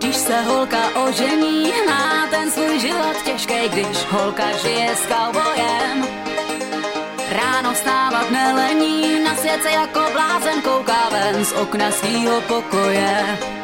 když se holka ožení, má ten svůj život těžký, když holka žije s cowboyem. Ráno vstávat nelení, na svět se jako blázen kouká ven z okna svýho pokoje.